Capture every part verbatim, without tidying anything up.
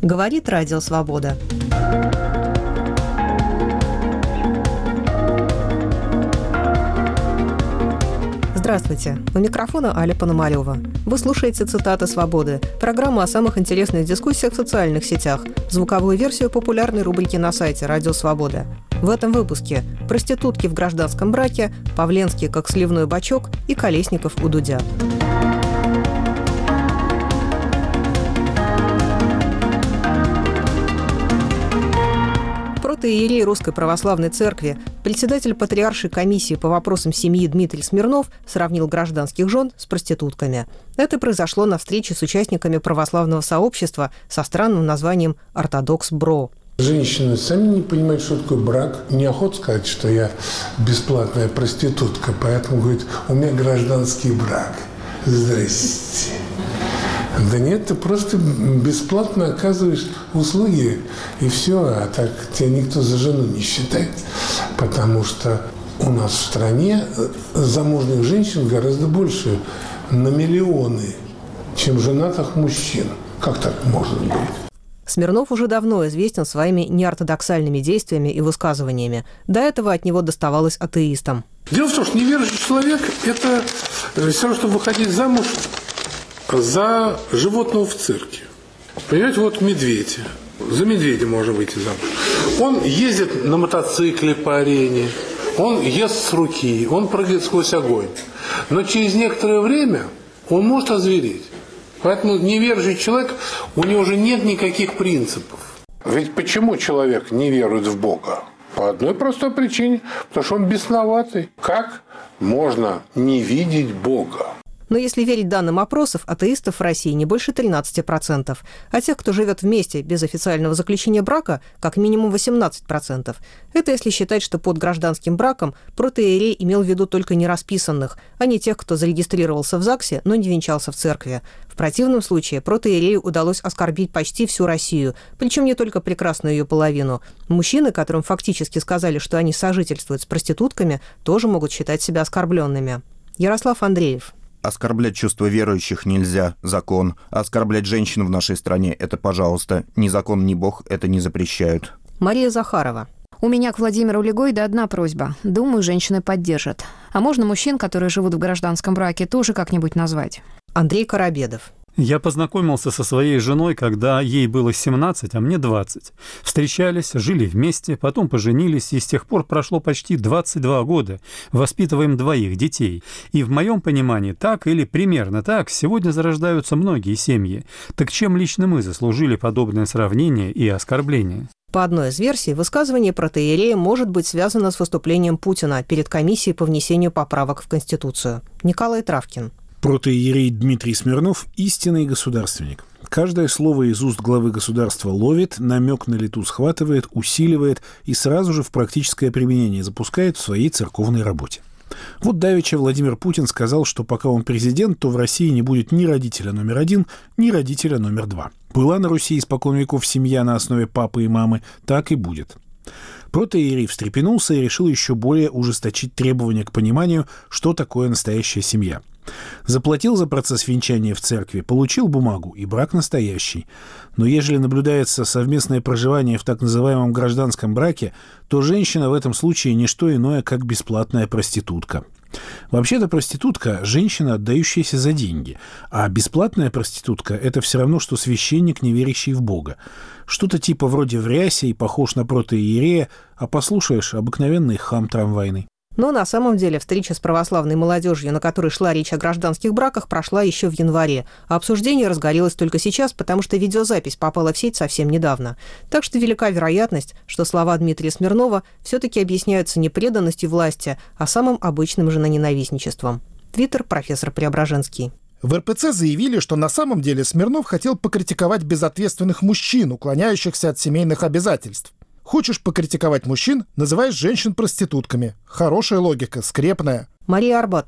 Говорит Радио Свобода. Здравствуйте. У микрофона Аля Пономарёва. Вы слушаете «Цитаты свободы» – программа о самых интересных дискуссиях в социальных сетях, звуковую версию популярной рубрики на сайте «Радио Свобода». В этом выпуске проститутки в гражданском браке, Павленский как сливной бачок и Колесников у Дудя. Протоиерей Русской Православной Церкви, председатель Патриаршей комиссии по вопросам семьи Дмитрий Смирнов сравнил гражданских жен с проститутками. Это произошло на встрече с участниками православного сообщества со странным названием «Ортодокс-Бро». Женщины сами не понимают, что такое брак. Неохота сказать, что я бесплатная проститутка, поэтому говорит, у меня гражданский брак. Здрасте. Да нет, ты просто бесплатно оказываешь услуги, и все, а так тебя никто за жену не считает. Потому что у нас в стране замужних женщин гораздо больше, на миллионы, чем женатых мужчин. Как так может быть? Смирнов уже давно известен своими неортодоксальными действиями и высказываниями. До этого от него доставалось атеистам. Дело в том, что неверующий человек – это все равно, что выходить замуж за животного в цирке. Понимаете, вот медведь. За медведя можно выйти замуж. Он ездит на мотоцикле по арене, он ест с руки, он прыгает сквозь огонь. Но через некоторое время он может озвереть. Поэтому неверующий человек, у него уже нет никаких принципов. Ведь почему человек не верует в Бога? По одной простой причине, потому что он бесноватый. Как можно не видеть Бога? Но если верить данным опросов, атеистов в России не больше тринадцать процентов, а тех, кто живет вместе без официального заключения брака, как минимум восемнадцать процентов. Это если считать, что под гражданским браком протоиерей имел в виду только нерасписанных, а не тех, кто зарегистрировался в ЗАГСе, но не венчался в церкви. В противном случае протоиерею удалось оскорбить почти всю Россию, причем не только прекрасную ее половину. Мужчины, которым фактически сказали, что они сожительствуют с проститутками, тоже могут считать себя оскорбленными. Ярослав Андреев. Оскорблять чувства верующих нельзя, закон. А оскорблять женщин в нашей стране – это, пожалуйста, ни закон, ни Бог это не запрещают. Мария Захарова. У меня к Владимиру Легойду одна просьба. Думаю, женщины поддержат. А можно мужчин, которые живут в гражданском браке, тоже как-нибудь назвать? Андрей Коробедов. Я познакомился со своей женой, когда ей было семнадцать, а мне двадцать. Встречались, жили вместе, потом поженились, и с тех пор прошло почти двадцать два года. Воспитываем двоих детей. И в моем понимании так или примерно так сегодня зарождаются многие семьи. Так чем лично мы заслужили подобное сравнение и оскорбление? По одной из версий, высказывание протоиерея может быть связано с выступлением Путина перед комиссией по внесению поправок в Конституцию. Николай Травкин. Протоиерей Дмитрий Смирнов – истинный государственник. Каждое слово из уст главы государства ловит, намек на лету схватывает, усиливает и сразу же в практическое применение запускает в своей церковной работе. Вот давеча Владимир Путин сказал, что пока он президент, то в России не будет ни родителя номер один, ни родителя номер два. Была на Руси испокон веков семья на основе папы и мамы, так и будет. Протоиерей встрепенулся и решил еще более ужесточить требования к пониманию, что такое настоящая семья. Заплатил за процесс венчания в церкви, получил бумагу, и брак настоящий. Но ежели наблюдается совместное проживание в так называемом гражданском браке, то женщина в этом случае не что иное, как бесплатная проститутка. Вообще-то проститутка – женщина, отдающаяся за деньги, а бесплатная проститутка – это все равно, что священник, не верящий в Бога. Что-то типа вроде в рясе и похож на протоиерея, а послушаешь – обыкновенный хам трамвайный. Но на самом деле встреча с православной молодежью, на которой шла речь о гражданских браках, прошла еще в январе, а обсуждение разгорелось только сейчас, потому что видеозапись попала в сеть совсем недавно. Так что велика вероятность, что слова Дмитрия Смирнова все-таки объясняются не преданностью власти, а самым обычным женоненавистничеством. Твиттер профессор Преображенский. В эр пэ цэ заявили, что на самом деле Смирнов хотел покритиковать безответственных мужчин, уклоняющихся от семейных обязательств. Хочешь покритиковать мужчин, называешь женщин проститутками. Хорошая логика, скрепная. Мария Арбатова.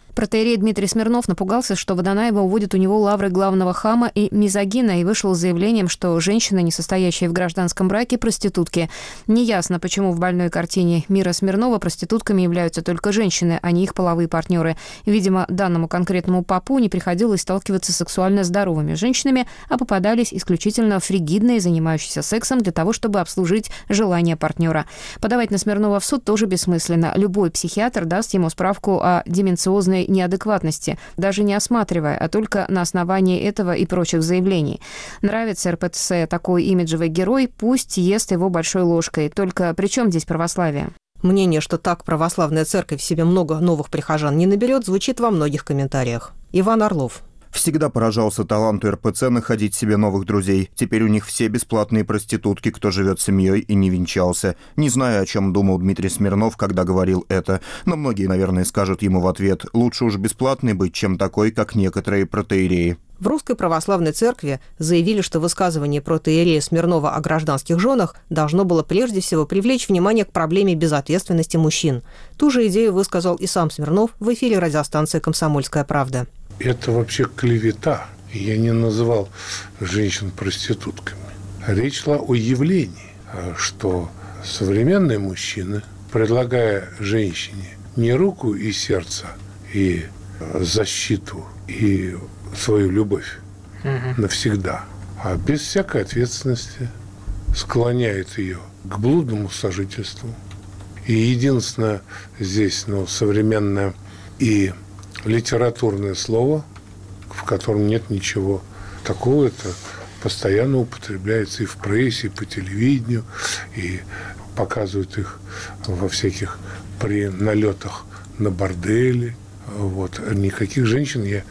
Протоиерей Дмитрий Смирнов напугался, что Водонаева уводит у него лавры главного хама и мизогина, и вышел с заявлением, что женщины, не состоящие в гражданском браке, проститутки. Неясно, почему в больной картине мира Смирнова проститутками являются только женщины, а не их половые партнеры. Видимо, данному конкретному попу не приходилось сталкиваться с сексуально здоровыми женщинами, а попадались исключительно фригидные, занимающиеся сексом для того, чтобы обслужить желания партнера. Подавать на Смирнова в суд тоже бессмысленно. Любой психиатр даст ему справку о деменциозной неадекватности, даже не осматривая, а только на основании этого и прочих заявлений. Нравится эр пэ тэ эс такой имиджевый герой, пусть ест его большой ложкой. Только при чем здесь православие? Мнение, что так православная церковь в себе много новых прихожан не наберет, звучит во многих комментариях. Иван Орлов. Всегда поражался таланту эр пэ цэ находить себе новых друзей. Теперь у них все бесплатные проститутки, кто живет семьей и не венчался. Не знаю, о чем думал Дмитрий Смирнов, когда говорил это, но многие, наверное, скажут ему в ответ: лучше уж бесплатный быть, чем такой, как некоторые протоиереи. В Русской Православной Церкви заявили, что высказывание протоиерея Смирнова о гражданских женах должно было прежде всего привлечь внимание к проблеме безответственности мужчин. Ту же идею высказал и сам Смирнов в эфире радиостанции «Комсомольская правда». Это вообще клевета. Я не называл женщин проститутками. Речь шла о явлении, что современные мужчины, предлагая женщине не руку и сердце, и защиту, и свою любовь угу. навсегда, а без всякой ответственности склоняет ее к блудному сожительству. И единственное здесь, ну, современное и литературное слово, в котором нет ничего такого, это постоянно употребляется и в прессе, и по телевидению, и показывают их во всяких при налетах на бордели. Вот. Никаких женщин я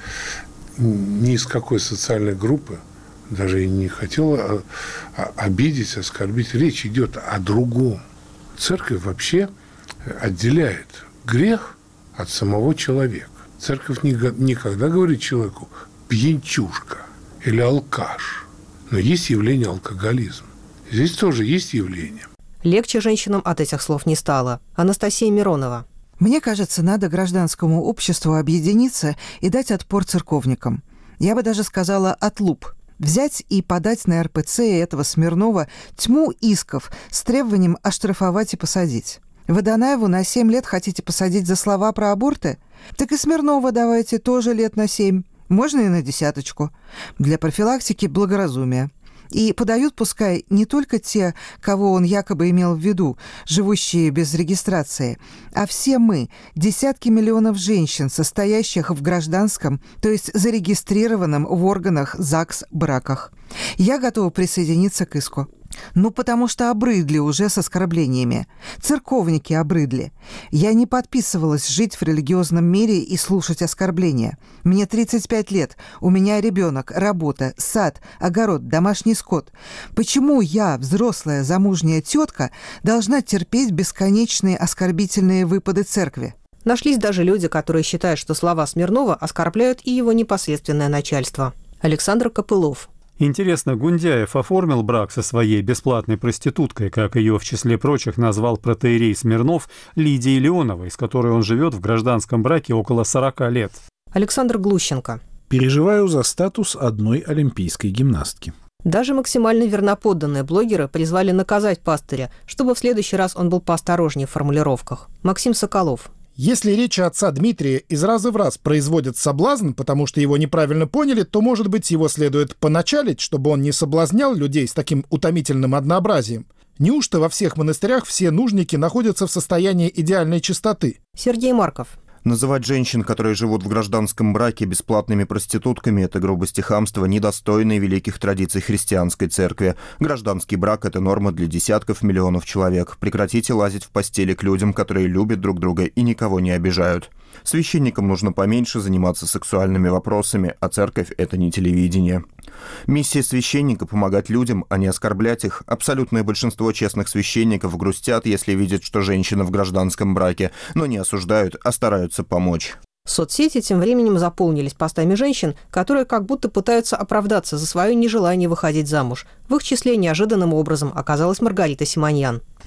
ни из какой социальной группы даже и не хотел обидеть, оскорбить. Речь идет о другом. Церковь вообще отделяет грех от самого человека. Церковь никогда говорит человеку «пьянчушка» или «алкаш». Но есть явление алкоголизма. Здесь тоже есть явление. Легче женщинам от этих слов не стало. Анастасия Миронова. Мне кажется, надо гражданскому обществу объединиться и дать отпор церковникам. Я бы даже сказала «отлуп». Взять и подать на эр пэ цэ и этого Смирнова тьму исков с требованием оштрафовать и посадить. Водонаеву на семь лет хотите посадить за слова про аборты? Так и Смирнова давайте тоже лет на семь. Можно и на десяточку. Для профилактики благоразумия. И подают пускай не только те, кого он якобы имел в виду, живущие без регистрации, а все мы, десятки миллионов женщин, состоящих в гражданском, то есть зарегистрированном в органах ЗАГС браках. Я готова присоединиться к иску. Ну, потому что обрыдли уже с оскорблениями. Церковники обрыдли. Я не подписывалась жить в религиозном мире и слушать оскорбления. Мне тридцать пять лет, у меня ребенок, работа, сад, огород, домашний скот. Почему я, взрослая замужняя тетка, должна терпеть бесконечные оскорбительные выпады церкви? Нашлись даже люди, которые считают, что слова Смирнова оскорбляют и его непосредственное начальство. Александр Копылов. Интересно, Гундяев оформил брак со своей бесплатной проституткой, как ее в числе прочих назвал протоиерей Смирнов, Лидией Леоновой, с которой он живет в гражданском браке около сорока лет. Александр Глущенко. Переживаю за статус одной олимпийской гимнастки. Даже максимально верноподданные блогеры призвали наказать пастыря, чтобы в следующий раз он был поосторожнее в формулировках. Максим Соколов. Если речи отца Дмитрия из раза в раз производят соблазн, потому что его неправильно поняли, то, может быть, его следует поначалить, чтобы он не соблазнял людей с таким утомительным однообразием. Неужто во всех монастырях все нужники находятся в состоянии идеальной чистоты? Сергей Марков. Называть женщин, которые живут в гражданском браке, бесплатными проститутками – это грубость и хамство, недостойные великих традиций христианской церкви. Гражданский брак – это норма для десятков миллионов человек. Прекратите лазить в постели к людям, которые любят друг друга и никого не обижают. Священникам нужно поменьше заниматься сексуальными вопросами, а церковь – это не телевидение. Миссия священника – помогать людям, а не оскорблять их. Абсолютное большинство честных священников грустят, если видят, что женщина в гражданском браке, но не осуждают, а стараются помочь. Соцсети тем временем заполнились постами женщин, которые как будто пытаются оправдаться за свое нежелание выходить замуж. В их числе неожиданным образом оказалась Маргарита Симоньян.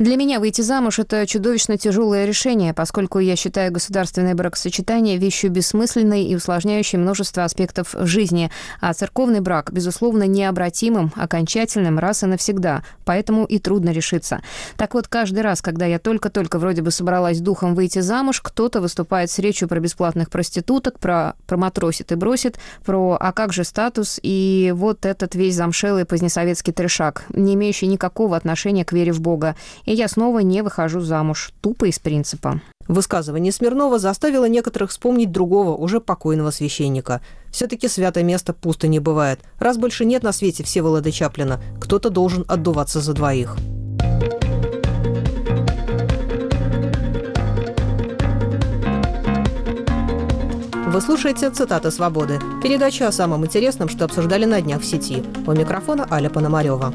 Для меня выйти замуж – это чудовищно тяжелое решение, поскольку я считаю государственное бракосочетание вещью бессмысленной и усложняющей множество аспектов жизни, а церковный брак, безусловно, необратимым, окончательным раз и навсегда, поэтому и трудно решиться. Так вот, каждый раз, когда я только-только вроде бы собралась духом выйти замуж, кто-то выступает с речью про бесплатных проституток, про «проматросит и бросит», про «а как же статус» и вот этот весь замшелый позднесоветский трешак, не имеющий никакого отношения к вере в Бога. И я снова не выхожу замуж. Тупо из принципа. Высказывание Смирнова заставило некоторых вспомнить другого, уже покойного священника. Все-таки святое место пусто не бывает. Раз больше нет на свете Всеволода Чаплина, кто-то должен отдуваться за двоих. Вы слушаете «Цитаты свободы». Передача о самом интересном, что обсуждали на днях в сети. У микрофона Аля Пономарева.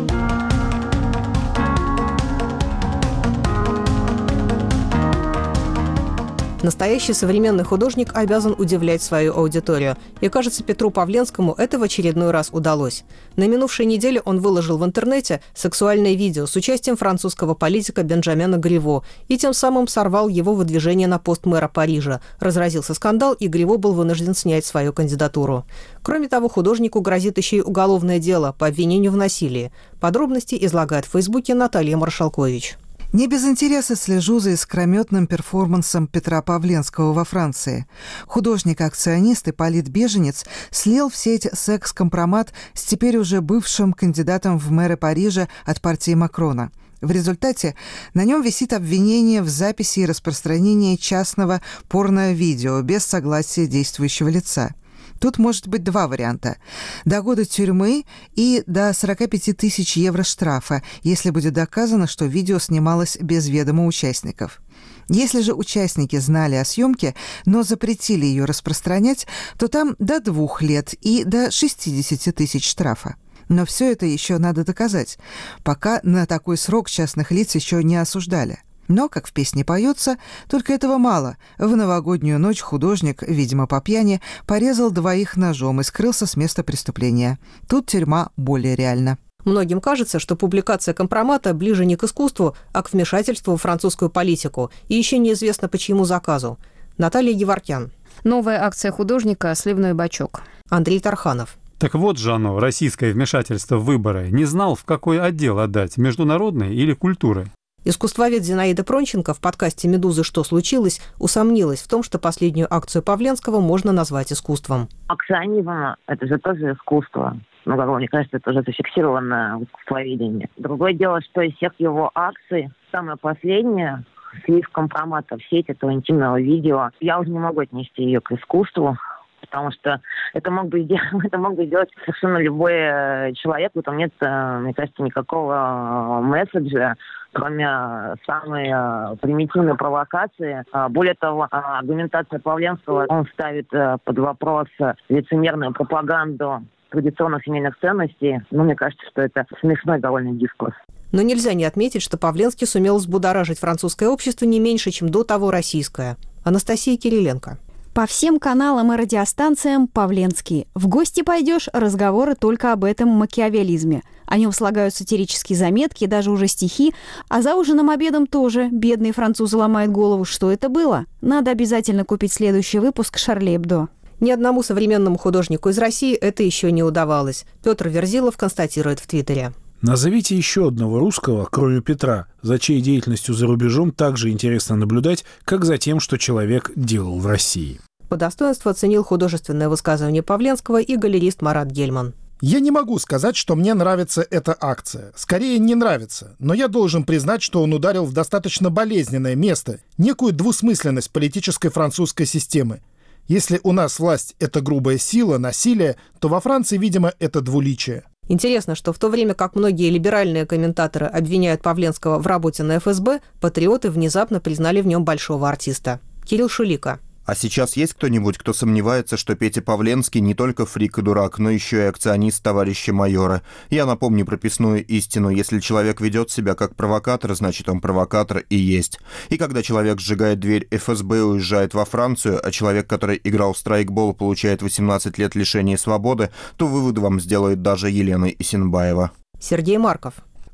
Настоящий современный художник обязан удивлять свою аудиторию. И, кажется, Петру Павленскому это в очередной раз удалось. На минувшей неделе он выложил в интернете сексуальное видео с участием французского политика Бенджамина Гриво и тем самым сорвал его выдвижение на пост мэра Парижа. Разразился скандал, и Гриво был вынужден снять свою кандидатуру. Кроме того, художнику грозит еще и уголовное дело по обвинению в насилии. Подробности излагает в Фейсбуке Наталья Маршалкович. Не без интереса слежу за искрометным перформансом Петра Павленского во Франции. Художник-акционист и политбеженец слил в сеть секс-компромат с теперь уже бывшим кандидатом в мэры Парижа от партии Макрона. В результате на нем висит обвинение в записи и распространении частного порно-видео без согласия действующего лица. Тут может быть два варианта. До года тюрьмы и до сорок пять тысяч евро штрафа, если будет доказано, что видео снималось без ведома участников. Если же участники знали о съемке, но запретили ее распространять, то там до двух лет и до шестидесяти тысяч штрафа. Но все это еще надо доказать. Пока на такой срок частных лиц еще не осуждали. Но, как в песне поется, только этого мало. В новогоднюю ночь художник, видимо, по пьяни, порезал двоих ножом и скрылся с места преступления. Тут тюрьма более реальна. Многим кажется, что публикация компромата ближе не к искусству, а к вмешательству в французскую политику. И еще неизвестно, по чьему заказу. Наталья Геворкян. Новая акция художника «Сливной бачок». Андрей Тарханов. Так вот же оно, российское вмешательство в выборы. Не знал, в какой отдел отдать, международной или культуры. Искусствовед Зинаида Пронченко в подкасте «Медузы. Что случилось?» усомнилась в том, что последнюю акцию Павленского можно назвать искусством. Акционизм – это же тоже искусство. Ну, как мне кажется, это уже зафиксировано в искусствоведении. Другое дело, что из всех его акций самое последнее – слив компромата в сеть этого интимного видео. Я уже не могу отнести ее к искусству, потому что это мог бы сделать, это мог бы сделать совершенно любой человек. В этом нет, мне кажется, никакого месседжа, кроме самой примитивной провокации. Более того, аргументация Павленского, он ставит под вопрос лицемерную пропаганду традиционных семейных ценностей. Ну, мне кажется, что это смешной довольно дискурс. Но нельзя не отметить, что Павленский сумел взбудоражить французское общество не меньше, чем до того российское. Анастасия Кириленко. По всем каналам и радиостанциям Павленский. В гости пойдешь, разговоры только об этом макиавеллизме. О нем слагают сатирические заметки, даже уже стихи. А за ужином-обедом тоже бедные французы ломают голову. Что это было? Надо обязательно купить следующий выпуск «Шарли Эбдо». Ни одному современному художнику из России это еще не удавалось. Петр Верзилов констатирует в Твиттере. Назовите еще одного русского, кроме Петра, за чьей деятельностью за рубежом также интересно наблюдать, как за тем, что человек делал в России. По достоинству оценил художественное высказывание Павленского и галерист Марат Гельман. Я не могу сказать, что мне нравится эта акция. Скорее, не нравится. Но я должен признать, что он ударил в достаточно болезненное место, некую двусмысленность политической французской системы. Если у нас власть – это грубая сила, насилие, то во Франции, видимо, это двуличие. Интересно, что в то время как многие либеральные комментаторы обвиняют Павленского в работе на эф эс бэ, патриоты внезапно признали в нем большого артиста. Кирилл Шулика. А сейчас есть кто-нибудь, кто сомневается, что Петя Павленский не только фрик и дурак, но еще и акционист товарища майора? Я напомню прописную истину. Если человек ведет себя как провокатор, значит он провокатор и есть. И когда человек сжигает дверь эф эс бэ и уезжает во Францию, а человек, который играл в страйкбол, получает восемнадцать лет лишения свободы, то вывод вам сделает даже Елена Исенбаева. Сергей Марков.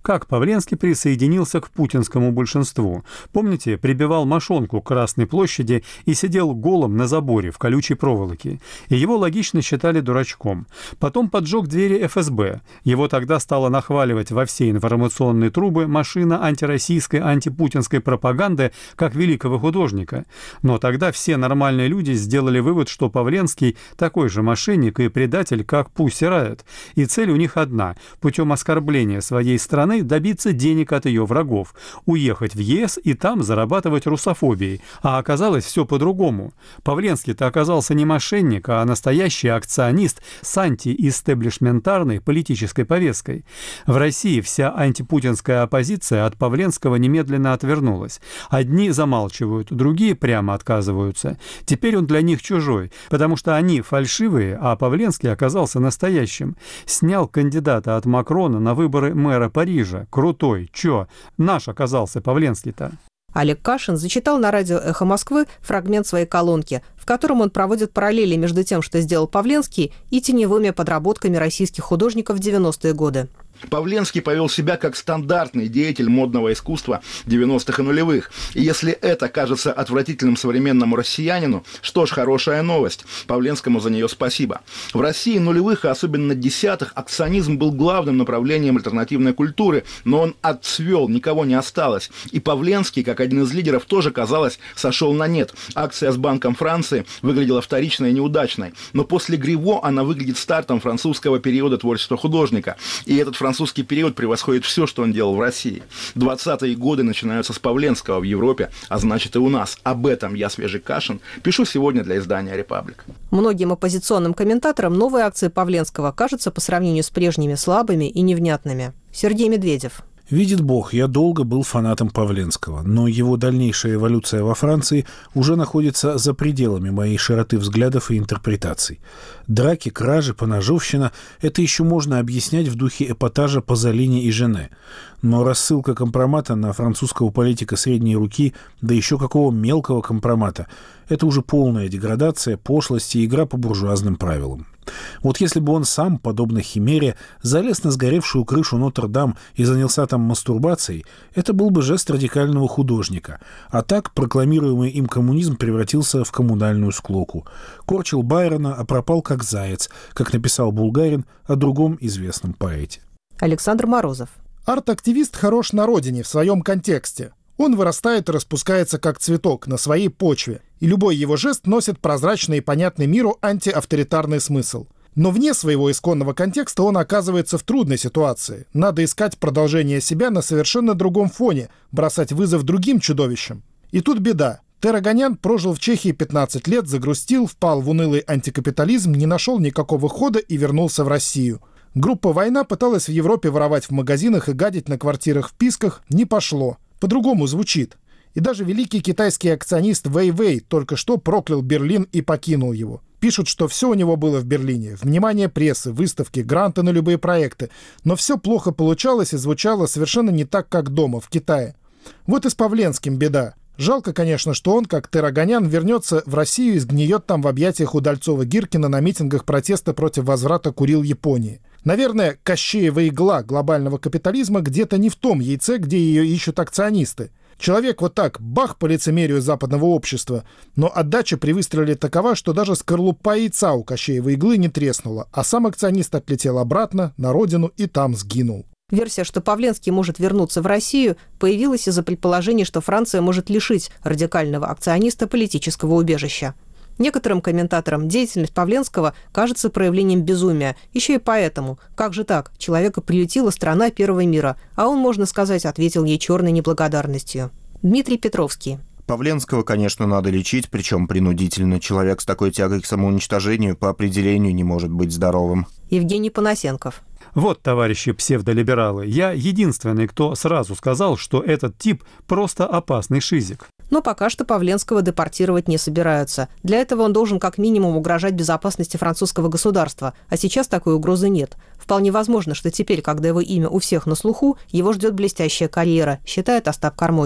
как Павленский присоединился к путинскому большинству. Помните, прибивал мошонку к Красной площади и сидел голым на заборе в колючей проволоке. И его логично считали дурачком. Потом поджег двери эф эс бэ. Его тогда стала нахваливать во все информационные трубы машина антироссийской, антипутинской пропаганды как великого художника. Но тогда все нормальные люди сделали вывод, что Павленский такой же мошенник и предатель, как Pussy Riot. И цель у них одна – путем оскорбления своей страны добиться денег от ее врагов, уехать в е эс и там зарабатывать русофобией. А оказалось все по-другому. Павленский-то оказался не мошенник, а настоящий акционист с антиэстеблишментарной политической повесткой. В России вся антипутинская оппозиция от Павленского немедленно отвернулась. Одни замалчивают, другие прямо отказываются. Теперь он для них чужой, потому что они фальшивые, а Павленский оказался настоящим. Снял кандидата от Макрона на выборы мэра Парижа. Крутой. Чё? Наш оказался Павленский-то. Олег Кашин зачитал на радио «Эхо Москвы» фрагмент своей колонки, в котором он проводит параллели между тем, что сделал Павленский, и теневыми подработками российских художников в девяностые годы. Павленский повел себя как стандартный деятель модного искусства девяностых и нулевых. И если это кажется отвратительным современному россиянину, что ж, хорошая новость. Павленскому за нее спасибо. В России нулевых, и особенно десятых, акционизм был главным направлением альтернативной культуры, но он отцвел, никого не осталось. И Павленский, как один из лидеров, тоже, казалось, сошел на нет. Акция с Банком Франции выглядела вторичной и неудачной. Но после Гриво она выглядит стартом французского периода творчества художника. И этот французский период превосходит все, что он делал в России. двадцатые годы начинаются с Павленского в Европе, а значит и у нас. Об этом я, Свежий Кашин, пишу сегодня для издания «Репаблик». Многим оппозиционным комментаторам новые акции Павленского кажутся по сравнению с прежними слабыми и невнятными. Сергей Медведев. Видит Бог, я долго был фанатом Павленского, но его дальнейшая эволюция во Франции уже находится за пределами моей широты взглядов и интерпретаций. Драки, кражи, поножовщина – это еще можно объяснять в духе эпатажа Пазолини и Жене. Но рассылка компромата на французского политика средней руки, да еще какого мелкого компромата – это уже полная деградация, пошлость и игра по буржуазным правилам. Вот если бы он сам, подобно химере, залез на сгоревшую крышу Нотр-Дам и занялся там мастурбацией, это был бы жест радикального художника. А так прокламируемый им коммунизм превратился в коммунальную склоку. Корчил Байрона, а пропал как заяц, как написал Булгарин о другом известном поэте. Александр Морозов. Арт-активист хорош на родине, в своем контексте. Он вырастает и распускается как цветок на своей почве, и любой его жест носит прозрачный и понятный миру антиавторитарный смысл. Но вне своего исконного контекста он оказывается в трудной ситуации. Надо искать продолжение себя на совершенно другом фоне, бросать вызов другим чудовищам. И тут беда. Терагонян прожил в Чехии пятнадцать лет, загрустил, впал в унылый антикапитализм, не нашел никакого хода и вернулся в Россию. Группа «Война» пыталась в Европе воровать в магазинах и гадить на квартирах в Писках, не пошло. По-другому звучит. И даже великий китайский акционист Вэй Вэй только что проклял Берлин и покинул его. Пишут, что все у него было в Берлине. Внимание прессы, выставки, гранты на любые проекты. Но все плохо получалось и звучало совершенно не так, как дома, в Китае. Вот и с Павленским беда. Жалко, конечно, что он, как Терагонян, вернется в Россию и сгниет там в объятиях Удальцова-Гиркина на митингах протеста против возврата Курил Японии. Наверное, Кощеева игла глобального капитализма где-то не в том яйце, где ее ищут акционисты. Человек вот так, бах по лицемерию западного общества, но отдача при выстреле такова, что даже скорлупа яйца у Кощеевой иглы не треснула, а сам акционист отлетел обратно, на родину, и там сгинул. Версия, что Павленский может вернуться в Россию, появилась из-за предположения, что Франция может лишить радикального акциониста политического убежища. Некоторым комментаторам деятельность Павленского кажется проявлением безумия. Еще и поэтому. Как же так? Человека приютила страна первого мира, а он, можно сказать, ответил ей черной неблагодарностью. Дмитрий Петровский. Павленского, конечно, надо лечить, причем принудительно. Человек с такой тягой к самоуничтожению по определению не может быть здоровым. Евгений Панасенков. Вот, товарищи псевдолибералы, я единственный, кто сразу сказал, что этот тип просто опасный шизик. Но пока что Павленского депортировать не собираются. Для этого он должен как минимум угрожать безопасности французского государства, а сейчас такой угрозы нет. Вполне возможно, что теперь, когда его имя у всех на слуху, его ждет блестящая карьера, считает Остап Кармоди.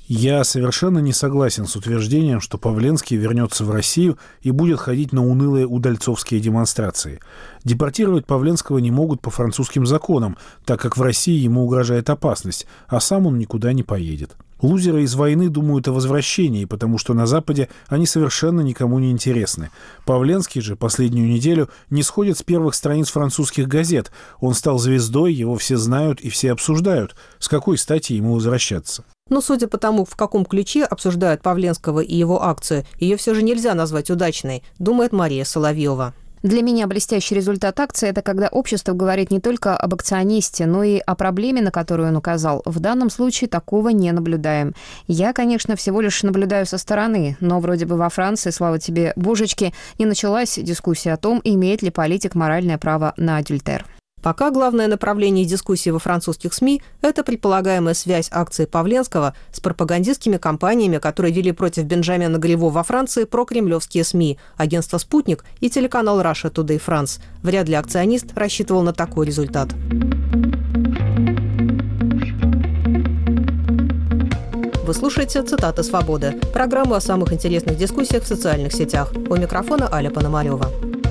Я совершенно не согласен с утверждением, что Павленский вернется в Россию и будет ходить на унылые удальцовские демонстрации. Депортировать Павленского не могут по французским законам, так как в России ему угрожает опасность, а сам он никуда не поедет. Лузеры из войны думают о возвращении, потому что на Западе они совершенно никому не интересны. Павленский же последнюю неделю не сходит с первых страниц французских газет. Он стал звездой, его все знают и все обсуждают. С какой стати ему возвращаться? Но судя по тому, в каком ключе обсуждают Павленского и его акцию, ее все же нельзя назвать удачной, думает Мария Соловьева. Для меня блестящий результат акции – это когда общество говорит не только об акционисте, но и о проблеме, на которую он указал. В данном случае такого не наблюдаем. Я, конечно, всего лишь наблюдаю со стороны, но вроде бы во Франции, слава тебе, божечки, не началась дискуссия о том, имеет ли политик моральное право на адюльтер. Пока главное направление дискуссии во французских СМИ – это предполагаемая связь акции Павленского с пропагандистскими кампаниями, которые вели против Бенджамина Гриво во Франции прокремлевские СМИ, агентство «Спутник» и телеканал Russia Today France. Вряд ли акционист рассчитывал на такой результат. Вы слушаете «Цитаты свободы» – программу о самых интересных дискуссиях в социальных сетях. У микрофона Аля Пономарева.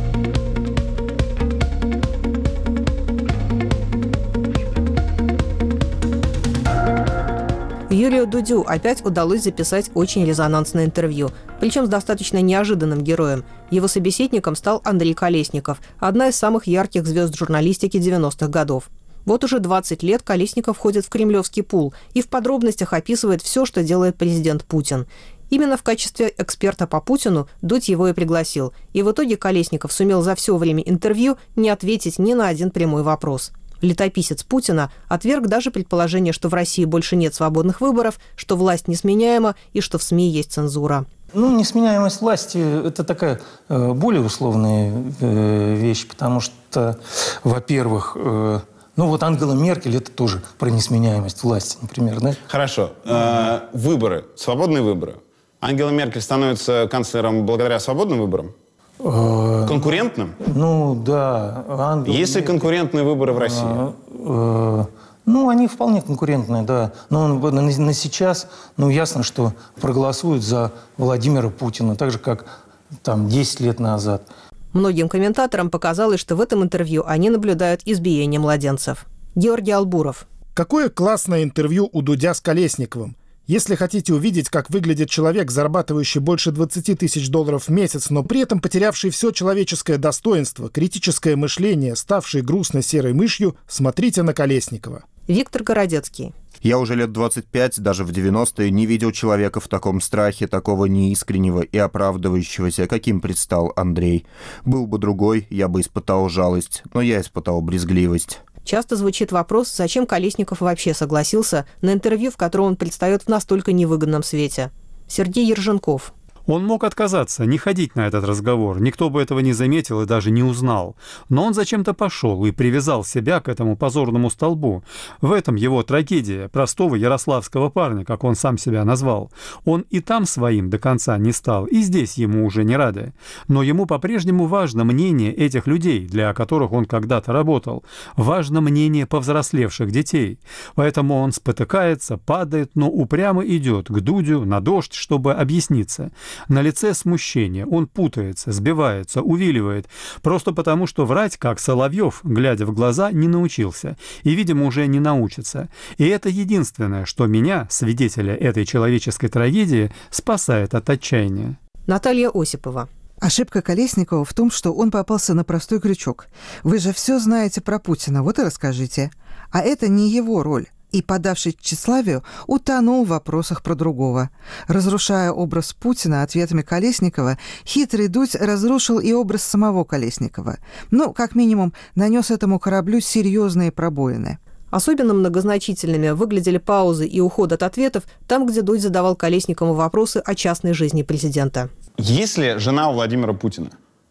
Юрию Дудю опять удалось записать очень резонансное интервью, причем с достаточно неожиданным героем. Его собеседником стал Андрей Колесников, одна из самых ярких звезд журналистики девяностых годов. Вот уже двадцать лет Колесников входит в кремлевский пул и в подробностях описывает все, что делает президент Путин. Именно в качестве эксперта по Путину Дудь его и пригласил. И в итоге Колесников сумел за все время интервью не ответить ни на один прямой вопрос. Летописец Путина отверг даже предположение, что в России больше нет свободных выборов, что власть несменяема и что в СМИ есть цензура. Ну, несменяемость власти – это такая э, более условная э, вещь, потому что, во-первых, э, ну вот Ангела Меркель – это тоже про несменяемость власти, например, да? Хорошо. Э, выборы, свободные выборы. Ангела Меркель становится канцлером благодаря свободным выборам? Конкурентным? Ну, да. Ангела Есть ли Меркель... конкурентные выборы в России? А, а, ну, они вполне конкурентные, да. Но на, на сейчас, ну, ясно, что проголосуют за Владимира Путина, так же, как там десять лет назад. Многим комментаторам показалось, что в этом интервью они наблюдают избиение младенцев. Георгий Албуров. Какое классное интервью у Дудя с Колесниковым. Если хотите увидеть, как выглядит человек, зарабатывающий больше двадцати тысяч долларов в месяц, но при этом потерявший все человеческое достоинство, критическое мышление, ставший грустной серой мышью, смотрите на Колесникова. Виктор Городецкий. Я уже лет двадцать пять, даже в девяностые, не видел человека в таком страхе, такого неискреннего и оправдывающегося, каким предстал Андрей. Был бы другой, я бы испытал жалость, но я испытал брезгливость. Часто звучит вопрос, зачем Колесников вообще согласился на интервью, в котором он предстает в настолько невыгодном свете. Сергей Ерженков. Он мог отказаться, не ходить на этот разговор, никто бы этого не заметил и даже не узнал. Но он зачем-то пошел и привязал себя к этому позорному столбу. В этом его трагедия простого ярославского парня, как он сам себя назвал. Он и там своим до конца не стал, и здесь ему уже не рады. Но ему по-прежнему важно мнение этих людей, для которых он когда-то работал. Важно мнение повзрослевших детей. Поэтому он спотыкается, падает, но упрямо идет к Дудю на дождь, чтобы объясниться. На лице смущение, он путается, сбивается, увиливает, просто потому, что врать, как Соловьев, глядя в глаза, не научился и, видимо, уже не научится. И это единственное, что меня, свидетеля этой человеческой трагедии, спасает от отчаяния. Наталья Осипова. Ошибка Колесникова в том, что он попался на простой крючок. Вы же все знаете про Путина, вот и расскажите. А это не его роль. И, подавшись тщеславию, утонул в вопросах про другого. Разрушая образ Путина ответами Колесникова, хитрый Дудь разрушил и образ самого Колесникова. Ну, как минимум, нанес этому кораблю серьезные пробоины. Особенно многозначительными выглядели паузы и уход от ответов там, где Дудь задавал Колесникову вопросы о частной жизни президента. Есть ли жена у Владимира Путина?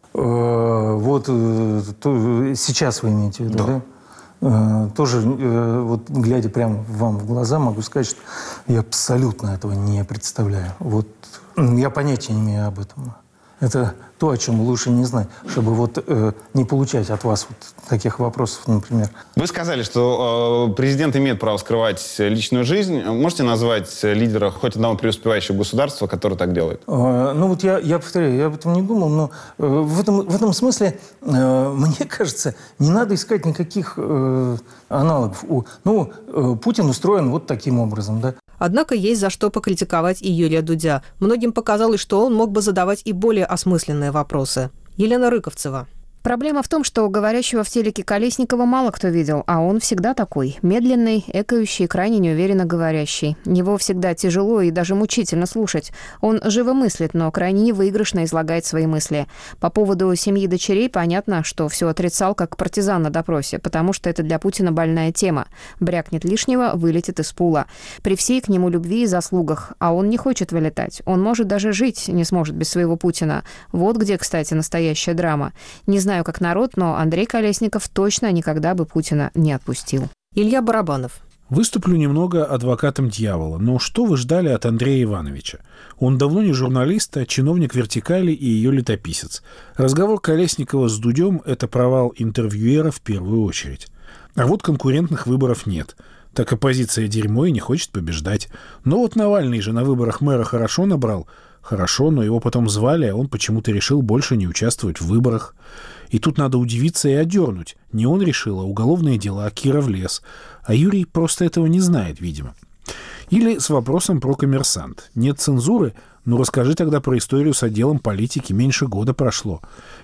Вот сейчас вы имеете в виду, да? Тоже, вот, глядя прямо вам в глаза, могу сказать, что я абсолютно этого не представляю. Вот, я понятия не имею об этом. Это то, о чем лучше не знать, чтобы вот э, не получать от вас вот таких вопросов, например. Вы сказали, что э, президент имеет право скрывать личную жизнь. Можете назвать лидера хоть одного преуспевающего государства, который так делает? Э, ну вот я, я повторяю, я об этом не думал, но э, в, этом, в этом смысле, э, мне кажется, не надо искать никаких э, аналогов. Ну, э, Путин устроен вот таким образом, да. Однако есть за что покритиковать и Юрия Дудя. Многим показалось, что он мог бы задавать и более осмысленные вопросы. Елена Рыковцева. Проблема в том, что говорящего в телеке Колесникова мало кто видел, а он всегда такой. Медленный, экающий, крайне неуверенно говорящий. Его всегда тяжело и даже мучительно слушать. Он живо мыслит, но крайне невыигрышно излагает свои мысли. По поводу семьи дочерей понятно, что все отрицал как партизан на допросе, потому что это для Путина больная тема. Брякнет лишнего, вылетит из пула. При всей к нему любви и заслугах. А он не хочет вылетать. Он, может, даже жить не сможет без своего Путина. Вот где, кстати, настоящая драма. Не знаю, знаю, как народ, но Андрей Колесников точно никогда бы Путина не отпустил. Илья Барабанов. Выступлю немного адвокатом дьявола. Но что вы ждали от Андрея Ивановича? Он давно не журналист, а чиновник вертикали и ее летописец. Разговор Колесникова с Дудем – это провал интервьюера в первую очередь. А вот конкурентных выборов нет. Так оппозиция дерьмо и не хочет побеждать. Но вот Навальный же на выборах мэра хорошо набрал. Хорошо, но его потом звали, а он почему-то решил больше не участвовать в выборах. И тут надо удивиться и одернуть. Не он решил, а уголовные дела, Кира в лес. А Юрий просто этого не знает, видимо. Или с вопросом про «Коммерсант». Нет цензуры? Ну, расскажи тогда про историю с отделом политики. Меньше года прошло.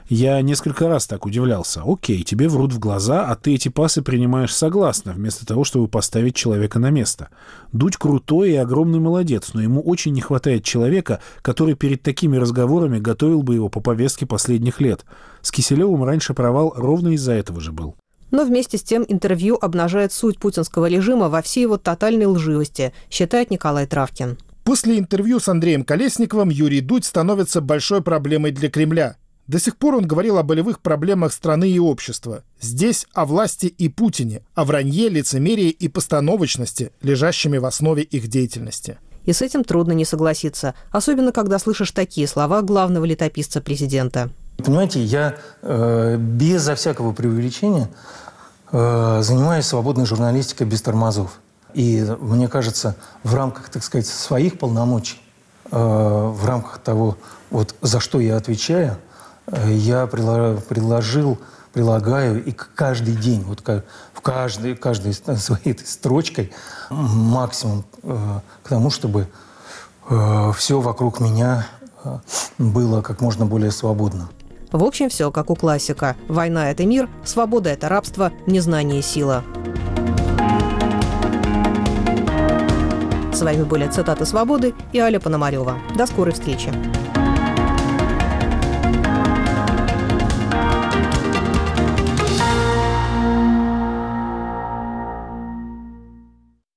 Я несколько раз так удивлялся. Окей, тебе врут в глаза, а ты эти пасы принимаешь согласно, вместо того, чтобы поставить человека на место. Дудь крутой и огромный молодец, но ему очень не хватает человека, который перед такими разговорами готовил бы его по повестке последних лет. С Киселевым раньше провал ровно из-за этого же был. Но вместе с тем интервью обнажает суть путинского режима во всей его тотальной лживости, считает Николай Травкин. После интервью с Андреем Колесниковым Юрий Дудь становится большой проблемой для Кремля. До сих пор он говорил о болевых проблемах страны и общества. Здесь о власти и Путине, о вранье, лицемерии и постановочности, лежащими в основе их деятельности. И с этим трудно не согласиться, особенно когда слышишь такие слова главного летописца президента. Понимаете, я э, безо всякого преувеличения э, занимаюсь свободной журналистикой без тормозов. И мне кажется, в рамках, так сказать, своих полномочий, э, в рамках того, вот, за что я отвечаю, э, я приложил, прилагаю и каждый день, вот в каждой, каждой своей строчкой максимум э, к тому, чтобы э, все вокруг меня э, было как можно более свободно. В общем, все как у классика. Война – это мир, свобода – это рабство, незнание – сила. С вами были «Цитаты свободы» и Аля Пономарева. До скорой встречи.